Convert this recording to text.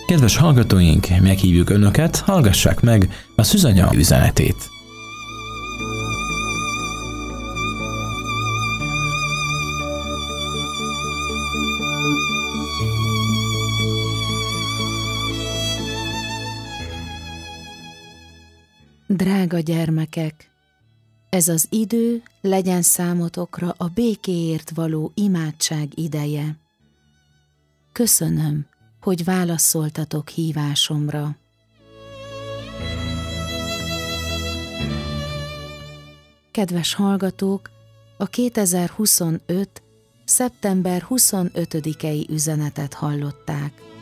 Kedves hallgatóink, meghívjuk Önöket, hallgassák meg a Szűzanya üzenetét. Drága gyermekek! Ez az idő legyen számotokra a békéért való imádság ideje. Köszönöm, hogy válaszoltatok hívásomra. Kedves hallgatók, a 2025. szeptember 25-i üzenetet hallották.